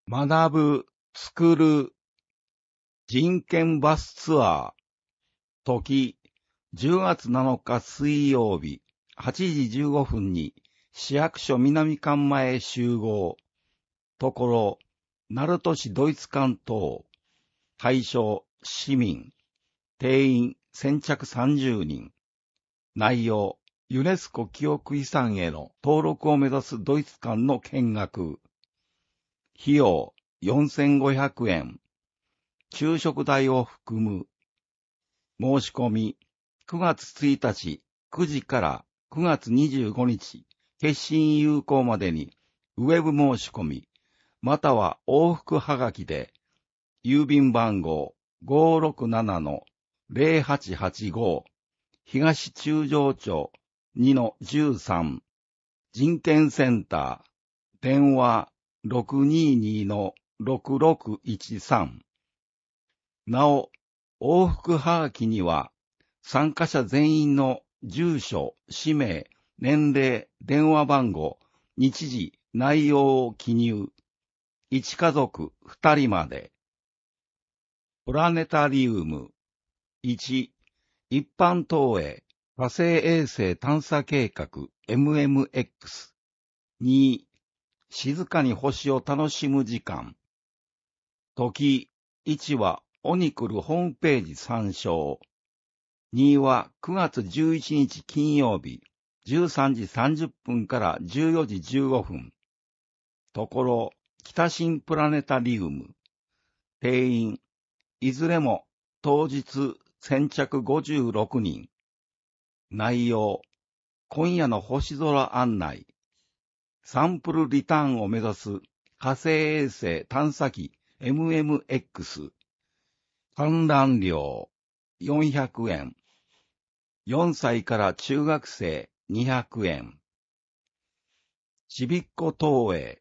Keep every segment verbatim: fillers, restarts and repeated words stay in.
学ぶ、作る、人権バスツアー、時、じゅうがつなのか水曜日、はちじじゅうごふんに市役所南館前へ集合。ところ、鳴門市ドイツ館等、対象、市民、定員、先着さんじゅうにん。内容、ユネスコ記憶遺産への登録を目指すドイツ館の見学。費用、よんせんごひゃくえん。昼食代を含む。申し込み、くがつついたちくじからくがつにじゅうごにち、決心有効までに、ウェブ申し込み、または往復はがきで、郵便番号 ごーろくななのぜろはちはちご、東中条町 にのじゅうさん、人権センター、電話 ろくにーにーのろくろくいちさん。なお、往復はがきには、参加者全員の住所、氏名、年齢、電話番号、日時、内容を記入。いち家族ふたりまで。プラネタリウム。いち、一般投影、火星衛星探査計画 エムエムエックス。に、静かに星を楽しむ時間。時、いちはオニクルホームページ参照。にはくがつじゅういちにち金曜日、じゅうさんじさんじゅっぷんからじゅうよじじゅうごふん。ところ、北新プラネタリウム。定員、いずれも当日先着ごじゅうろくにん。内容、今夜の星空案内。サンプルリターンを目指す火星衛星探査機 エムエムエックス。観覧料よんひゃくえん。よんさいから中学生にひゃくえん。ちびっこ投影。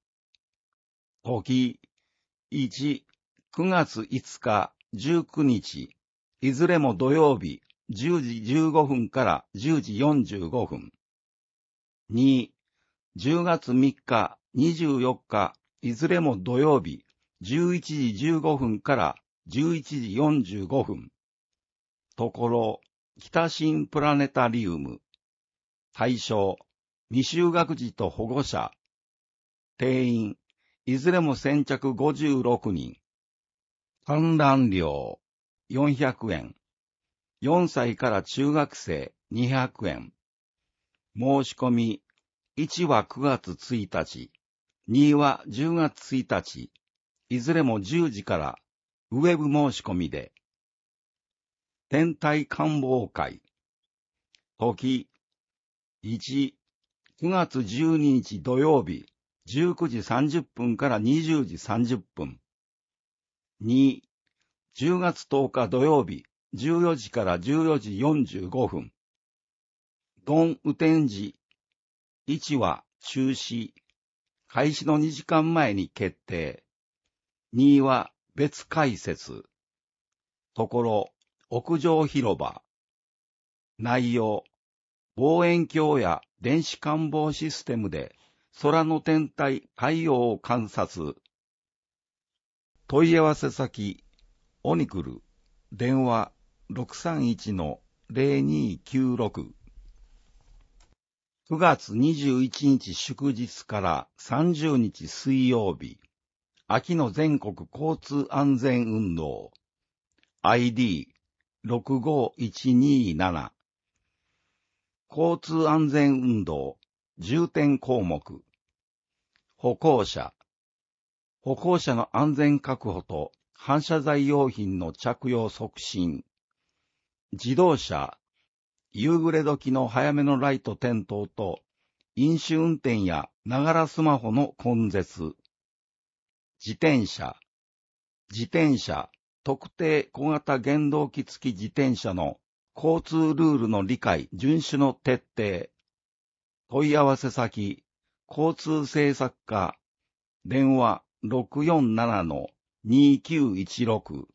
時、いち、くがついつかじゅうくにち、いずれも土曜日じゅうじじゅうごふんからじゅうじよんじゅうごふん。に、じゅうがつみっかにじゅうよっか、いずれも土曜日じゅういちじじゅうごふんからじゅういちじよんじゅうごふん。ところ、北新プラネタリウム。対象、未就学児と保護者。定員、いずれも先着ごじゅうろくにん。観覧料、よんひゃくえん。よんさいから中学生にひゃくえん。申し込み、いちはくがつついたち、にはじゅうがつついたち、いずれもじゅうじからウェブ申し込みで。天体観望会。時、いち、くがつじゅうににち土曜日、じゅうくじさんじゅっぷんからにじゅうじさんじゅっぷん。に、じゅうがつとおか土曜日、じゅうよじからじゅうよじよんじゅうごふん。ドン雨天時。いちは中止。開始のにじかんまえに決定。には別解説。ところ、屋上広場。内容、望遠鏡や電子観望システムで空の天体、太陽を観察。問い合わせ先、オニクル、電話 ろくさんいちのぜろにきゅうろく。くがつにじゅういちにち祝日からさんじゅうにち水曜日、秋の全国交通安全運動、アイディーろくごいちにーなな。交通安全運動、重点項目。歩行者。歩行者の安全確保と反射材用品の着用促進。自動車。夕暮れ時の早めのライト点灯と、飲酒運転やながらスマホの根絶。自転車。自転車、特定小型原動機付き自転車の交通ルールの理解、遵守の徹底。問い合わせ先、交通政策課、電話 ろくよんななのにきゅういちろく。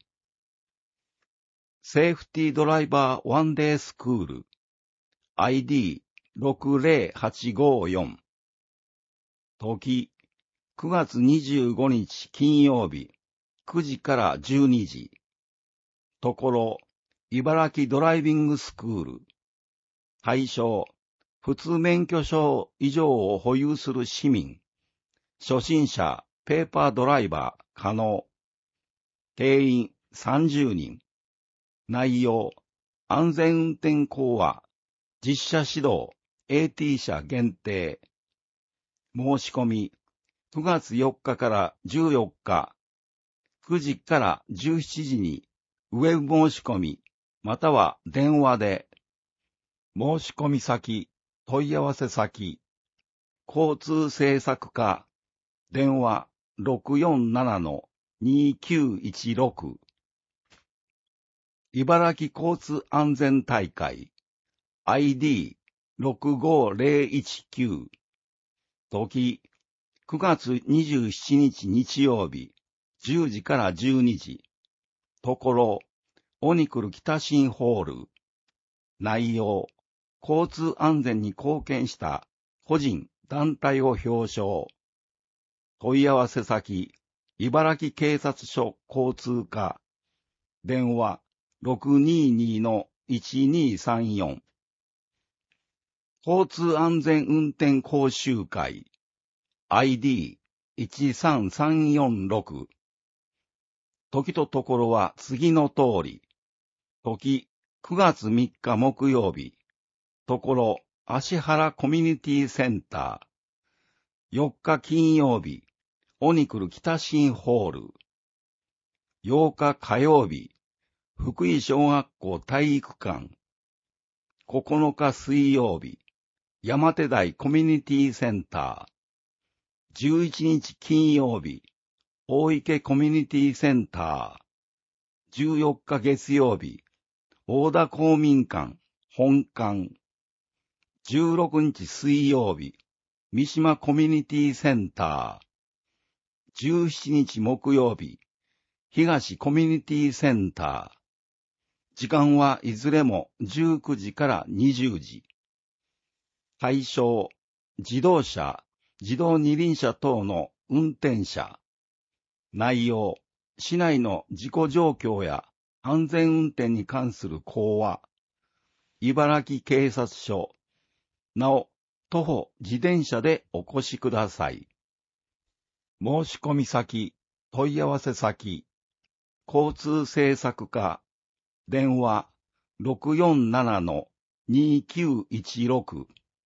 セーフティードライバーワンデースクール、アイディーろくぜろはちごよん。時、 くがつにじゅうごにち金曜日、くじからじゅうにじ。ところ、茨城ドライビングスクール。対象、普通免許証以上を保有する市民。初心者、ペーパードライバー、可能。定員さんじゅうにん。内容、安全運転講話、実車指導、エーティー 車限定。申し込み、くがつよっかからじゅうよっか、くじからじゅうしちじに、ウェブ申し込み、または電話で、申し込み先、問い合わせ先、交通政策課、電話 ろくよんななのにきゅういちろく。茨城交通安全大会 アイディーろくごぜろいちきゅう 時くがつにじゅうしちにち日曜日じゅうじからじゅうにじ。ところオニクル北新ホール。内容、交通安全に貢献した個人団体を表彰。問い合わせ先、茨城警察署交通課。電話 ろくにーにーのいちにーさんよん。交通安全運転講習会 アイディーいちさんさんよんろく。時とところは次の通り。時くがつみっか木曜日。ところ芦原コミュニティセンター。よっか金曜日。オニクル北新ホール。ようか火曜日。福井小学校体育館。ここのか水曜日。山手台コミュニティセンター。じゅういちにち金曜日。大池コミュニティセンター。じゅうよっか月曜日。大田公民館本館。じゅうろくにち水曜日。三島コミュニティセンター。じゅうしちにち木曜日。東コミュニティセンター。時間はいずれもじゅうくじからにじゅうじ。対象、自動車、自動二輪車等の運転者。内容、市内の事故状況や安全運転に関する講話。茨城警察署。なお、徒歩、自転車でお越しください。申し込み先、問い合わせ先、交通政策課、電話 ろくよんななのにきゅういちろく。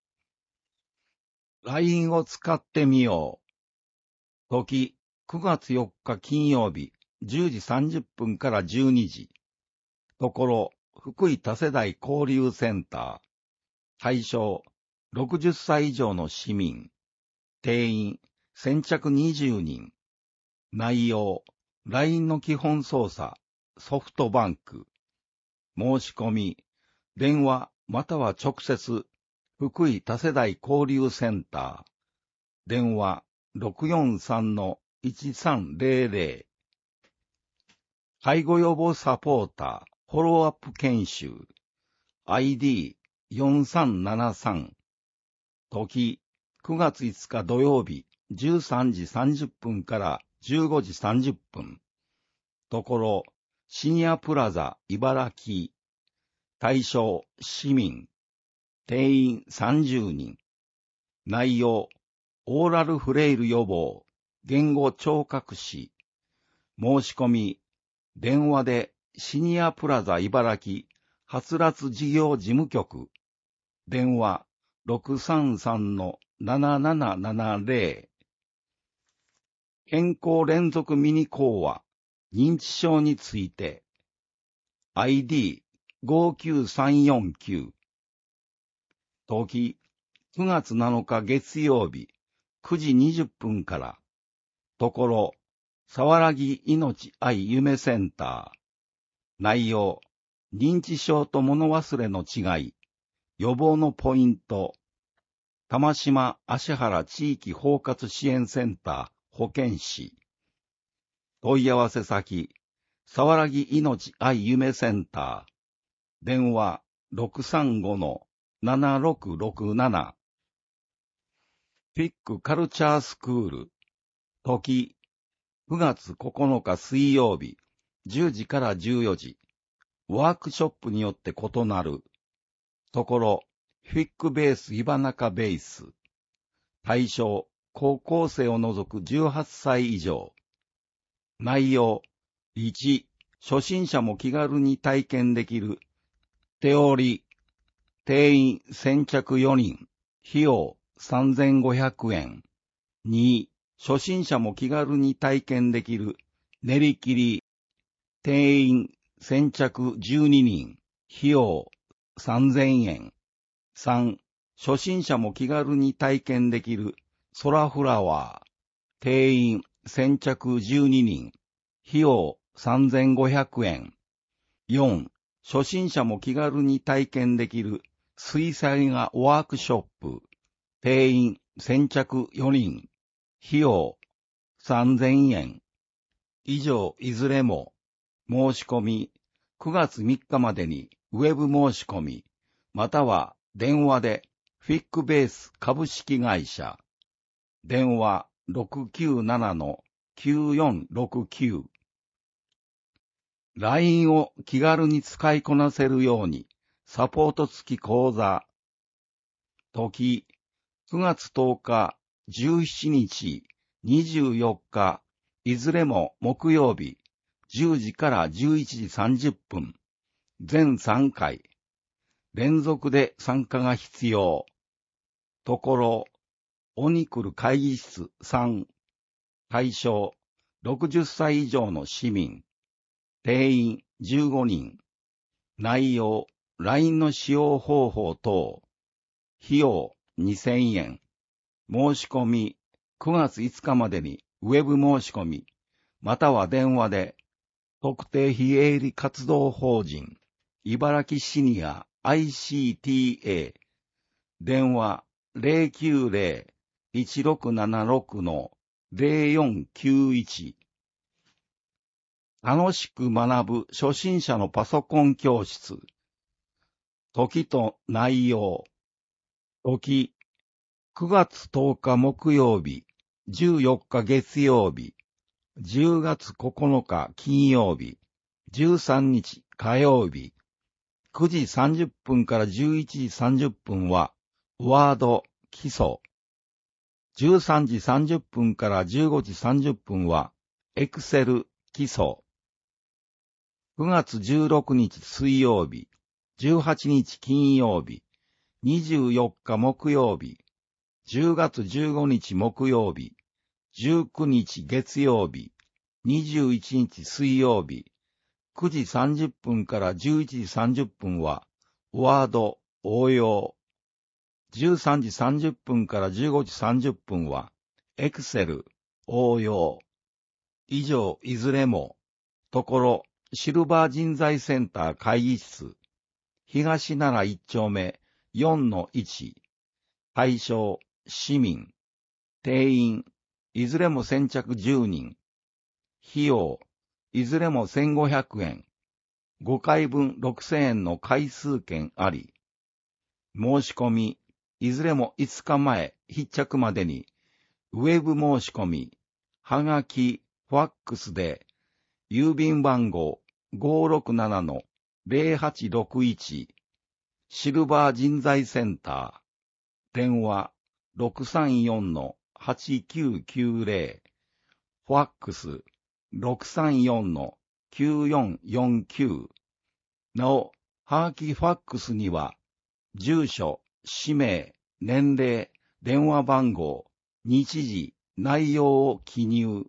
ライン を使ってみよう。時、くがつよっか金曜日、じゅうじさんじゅっぷんからじゅうにじ。ところ、福井多世代交流センター。対象、ろくじゅっさい以上の市民。定員、先着にじゅうにん。内容、ライン の基本操作、ソフトバンク。申し込み、電話または直接、福井多世代交流センター。電話 ろくよんさんのいちさんぜろぜろ。介護予防サポーター、フォローアップ研修。アイディーよんさんななさん。時、くがついつか土曜日、じゅうさんじさんじゅっぷんからじゅうごじさんじゅっぷん。ところ、シニアプラザ茨城。対象、市民。定員さんじゅうにん。内容、オーラルフレイル予防、言語聴覚士。申し込み、電話でシニアプラザ茨城はつらつ事業事務局。電話 ろくさんさんのななななななぜろ。健康連続ミニ講話、認知症について。アイディーごきゅうさんよんきゅう。時、くがつなのか月曜日、くじにじゅっぷんから。ところ、さわらぎ命愛夢センター。内容、認知症と物忘れの違い、予防のポイント。玉島芦原地域包括支援センター保健師。問い合わせ先、さわらぎ命愛夢センター。電話 ろくさんごのななろくろくなな。ピックカルチャースクール。 時、くがつここのか水曜日、じゅうじからじゅうよじ。ワークショップによって異なる。ところ、フィックベース岩中ベース。対象、高校生を除くじゅうはっさい以上。内容、いち、初心者も気軽に体験できる。手織り、定員先着よにん、費用さんぜんごひゃくえん。に、初心者も気軽に体験できる。練り切り、定員先着じゅうににん、費用さんぜんえん。さん、初心者も気軽に体験できる。ソラフラワー、定員先着じゅうににん、費用さんぜんごひゃくえん。よん、初心者も気軽に体験できる水彩画ワークショップ、定員先着よにん、費用さんぜんえん。以上いずれも申し込みくがつみっかまでにウェブ申し込み、または電話でフィックベース株式会社、電話 ろくきゅうななのきゅうよんろくきゅう。ライン を気軽に使いこなせるように、サポート付き講座。時、くがつとおか、じゅうしちにち、にじゅうよっか、いずれも木曜日、じゅうじからじゅういちじさんじゅっぷん。全さんかい。連続で参加が必要。ところ、オニクル会議室さん。対象、ろくじゅっさい以上の市民。定員じゅうごにん。内容、ライン の使用方法等。費用にせんえん。申し込み、くがついつかまでにウェブ申し込み、または電話で、特定非営利活動法人、茨城シニア アイシーティーエー、電話 ゼロきゅうゼロ いちろくななろく のゼロよんきゅういち。楽しく学ぶ初心者のパソコン教室。時と内容。時、くがつとおか木曜日、じゅうよっか月曜日、じゅうがつここのか金曜日、じゅうさんにち火曜日、くじさんじゅっぷんからじゅういちじさんじゅっぷんは、ワード基礎。じゅうさんじさんじゅっぷんからじゅうごじさんじゅっぷんは、エクセル基礎。くがつじゅうろくにち水曜日、じゅうはちにち金曜日、にじゅうよっか木曜日、じゅうがつじゅうごにち木曜日、じゅうくにち月曜日、にじゅういちにち水曜日、くじさんじゅっぷんからじゅういちじさんじゅっぷんは、ワード応用。じゅうさんじさんじゅっぷんからじゅうごじさんじゅっぷんは、エクセル応用。以上いずれも、ところ、シルバー人材センター会議室、東奈良いっちょうめ よんのいち、対象、市民、定員、いずれも先着じゅうにん、費用、いずれもせんごひゃくえん、ごかいぶんろくせんえんの回数券あり、申し込み、いずれもいつかまえ、必着までに、ウェブ申し込み、はがき、ファックスで、郵便番号 ごーろくななのゼロはちろくいち、シルバー人材センター、電話 ろくさんよんのはちきゅうきゅうゼロ、ファックス ろくさんよんのきゅうよんよんきゅう。なお、はがきファックスには、住所、氏名、年齢、電話番号、日時、内容を記入。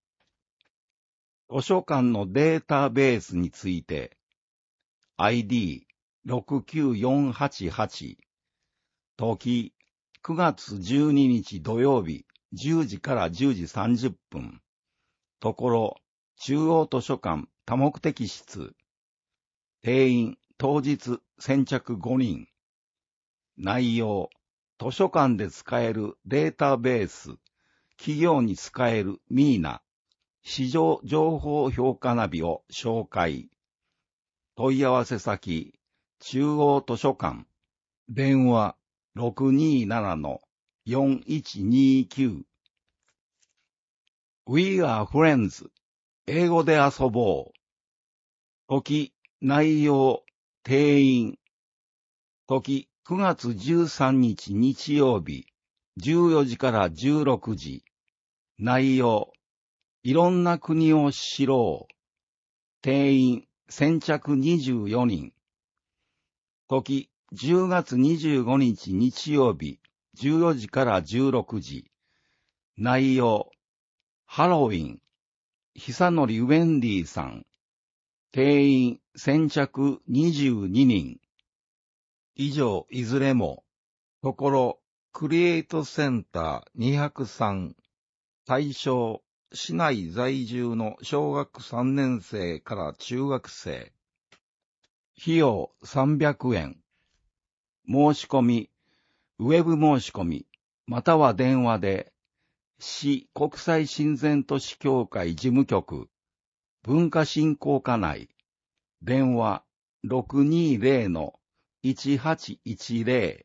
図書館のデータベースについて、アイディーろくきゅうよんはちはち、時、くがつじゅうににち土曜日、じゅうじからじゅうじさんじゅっぷん。ところ、中央図書館多目的室。定員、当日、先着ごにん。内容、図書館で使えるデータベース、企業に使えるミーナ、市場情報評価ナビを紹介。問い合わせ先、中央図書館。電話 ろくにーななのよんいちにきゅう We are friends。英語で遊ぼう。時、内容、定員。時、くがつじゅうさんにち日曜日、じゅうよじからじゅうろくじ。内容、いろんな国を知ろう。定員、先着にじゅうよにん。時、じゅうがつにじゅうごにち日曜日、じゅうよじからじゅうろくじ。内容、ハロウィン、久典ウェンディさん。定員、先着にじゅうににん。以上、いずれも、ところ、クリエイトセンターにひゃくさん。対象、市内在住の小学さんねん生から中学生。費用さんびゃくえん。申し込み、ウェブ申し込み、または電話で、市国際親善都市協会事務局、文化振興課内、電話 ろくにーぜろ いちはちいちぜ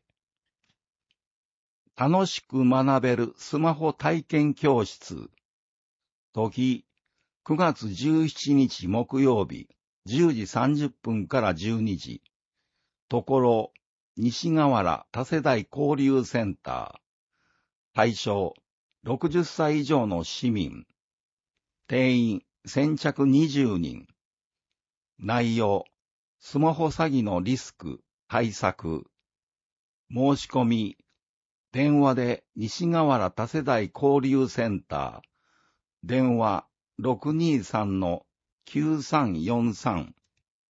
ろ。楽しく学べるスマホ体験教室。時、くがつじゅうしちにち木曜日、じゅうじさんじゅっぷんからじゅうにじ。ところ、西河原多世代交流センター。対象、ろくじゅっさい以上の市民。定員、先着にじゅうにん。内容、スマホ詐欺のリスク、対策。申し込み、電話で西河原多世代交流センター。電話 ろくにーさんのきゅうさんよんさん。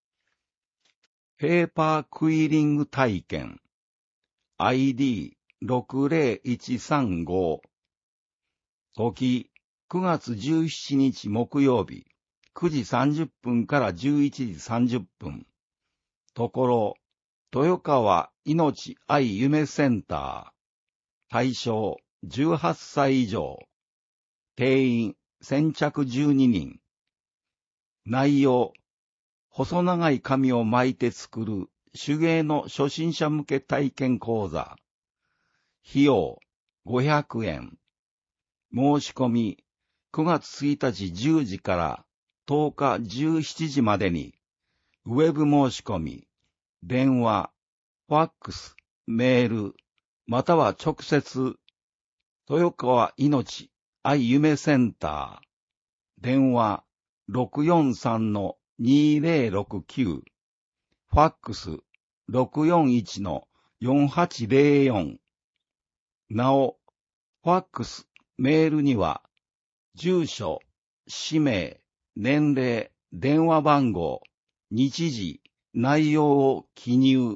ペーパークイリング体験。アイディーろくぜろいちさんご。時、くがつじゅうしちにち木曜日、くじさんじゅっぷんからじゅういちじさんじゅっぷん。ところ、豊川いのち愛夢センター。対象、じゅうはっさい以上。定員、先着じゅうににん。内容、細長い紙を巻いて作る手芸の初心者向け体験講座。費用、ごひゃくえん。申し込み、くがつついたちじゅうじからとおかじゅうしちじまでに、ウェブ申し込み、電話、ファックス、メール、または直接、豊川いのち愛夢センター、電話 ろくよんさんのにぜろろくきゅう、ファックス ろくよんいちのよんはちぜろよん。なお、ファックス、メールには、住所、氏名、年齢、電話番号、日時、内容を記入。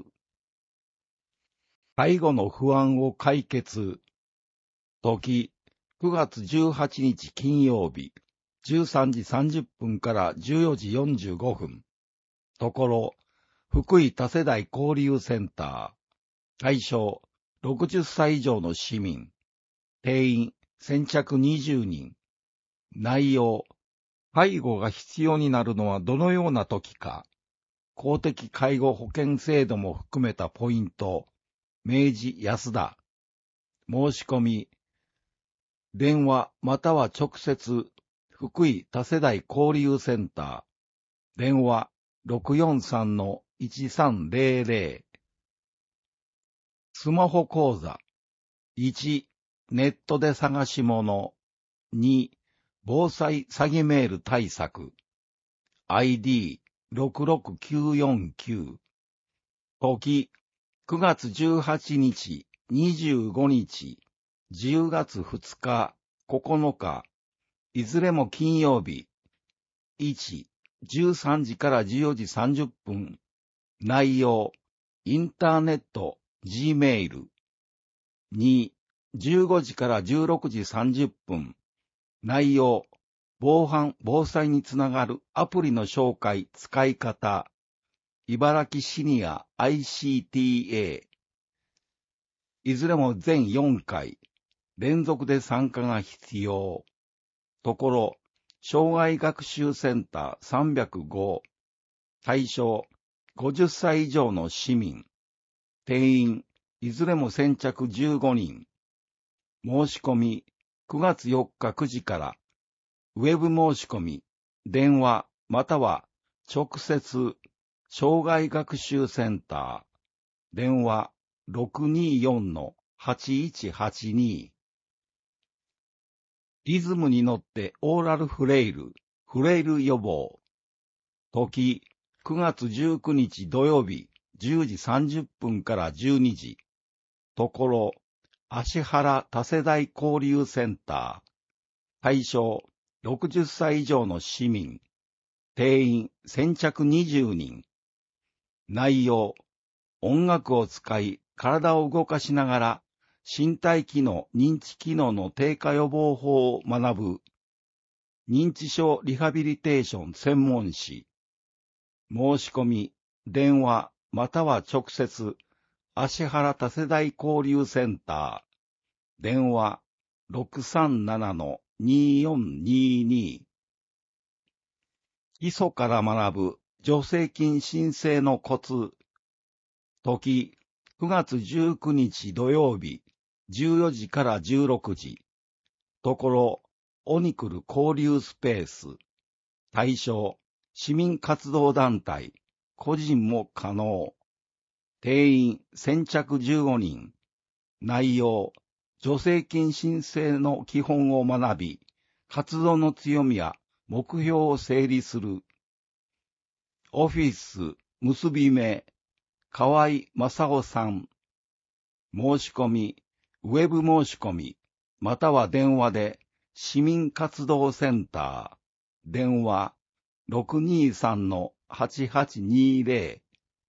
介護の不安を解決。時、くがつじゅうはちにち金曜日、じゅうさんじさんじゅっぷんからじゅうよじよんじゅうごふん。ところ、福井多世代交流センター。対象、ろくじゅっさい以上の市民。定員、先着にじゅうにん。内容、介護が必要になるのはどのような時か。公的介護保険制度も含めたポイント。明治安田。申し込み。電話または直接、福井多世代交流センター。電話 ろくよんさんのいちさんぜろぜろ。スマホ講座。いち、ネットで探し物。に、防災詐欺メール対策。アイディーろくろくきゅうよんきゅう。時、くがつじゅうはちにち、にじゅうごにち、じゅうがつふつか、ここのか、いずれも金曜日。いち、じゅうさんじからじゅうよじさんじゅっぷん。内容、インターネット、G メール。に、じゅうごじからじゅうろくじさんじゅっぷん。内容、防犯・防災につながるアプリの紹介・使い方。茨城シニア アイシーティーエー。いずれも全よんかい。連続で参加が必要。ところ、障害学習センターさんびゃくご。対象、ごじゅっさい以上の市民。定員、いずれも先着じゅうごにん。申し込み、くがつよっかくじから。 ウェブ申し込み、電話、または直接、障害学習センター、電話 ろくにーよんのはちいちはちに。リズムに乗ってオーラルフレイル、フレイル予防。時、くがつじゅうくにち土曜日、じゅうじさんじゅっぷんからじゅうにじ。ところ、芦原多世代交流センター。対象、ろくじゅっさい以上の市民。定員、先着にじゅうにん。内容、音楽を使い、体を動かしながら、身体機能、認知機能の低下予防法を学ぶ。認知症リハビリテーション専門誌。申し込み、電話、または直接、芦原多世代交流センター。電話、ろくさんななのにーよんにーにー。基礎から学ぶ助成金申請のコツ。時、くがつじゅうくにち土曜日、じゅうよじからじゅうろくじ。ところ、オニクル交流スペース。対象、市民活動団体、個人も可能。定員、先着じゅうごにん。内容、助成金申請の基本を学び、活動の強みや目標を整理する。オフィス、結び目、河合正夫さん。申し込み、ウェブ申し込み、または電話で、市民活動センター。電話、ろくにーさんのはちはちにーぜろ。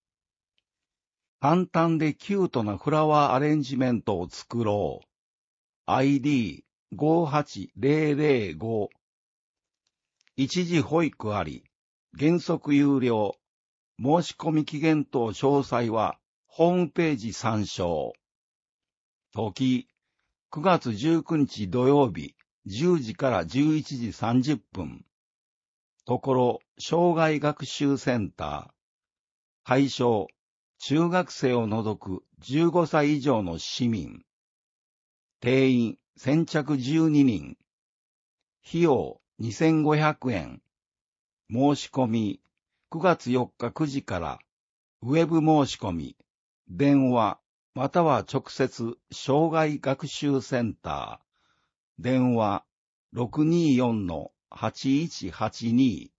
簡単でキュートなフラワーアレンジメントを作ろう。アイディーごはちぜろぜろご。一時保育あり、原則有料。申し込み期限等詳細はホームページ参照。時、くがつじゅうくにち土曜日、じゅうじからじゅういちじさんじゅっぷん。ところ、障害学習センター。対象、中学生を除くじゅうごさい以上の市民。定員、先着じゅうににん。費用、にせんごひゃくえん。申し込み、くがつよっかくじから、ウェブ申し込み、電話、または直接、障害学習センター。電話、ろくにーよんのはちいちはちに。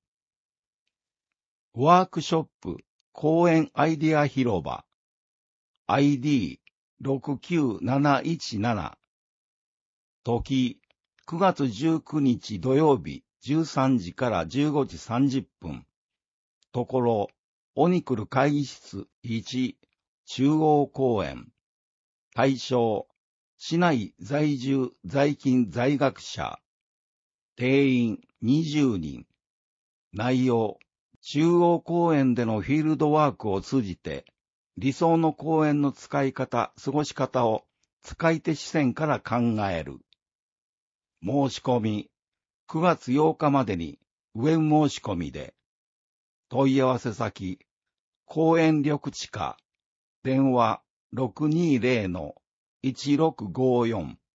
ワークショップ、公園アイデア広場。アイディーろくきゅうなないちなな。時、くがつじゅうくにち土曜日、じゅうさんじからじゅうごじさんじゅっぷん。ところ、オニクル会議室いち、中央公園。対象、市内在住在勤在学者。定員にじゅうにん。内容、中央公園でのフィールドワークを通じて、理想の公園の使い方、過ごし方を使い手視線から考える。申し込み、くがつようかまでにウェブ申し込みで、問い合わせ先、公園緑地課、電話ろくにーぜろのいちろくごよん。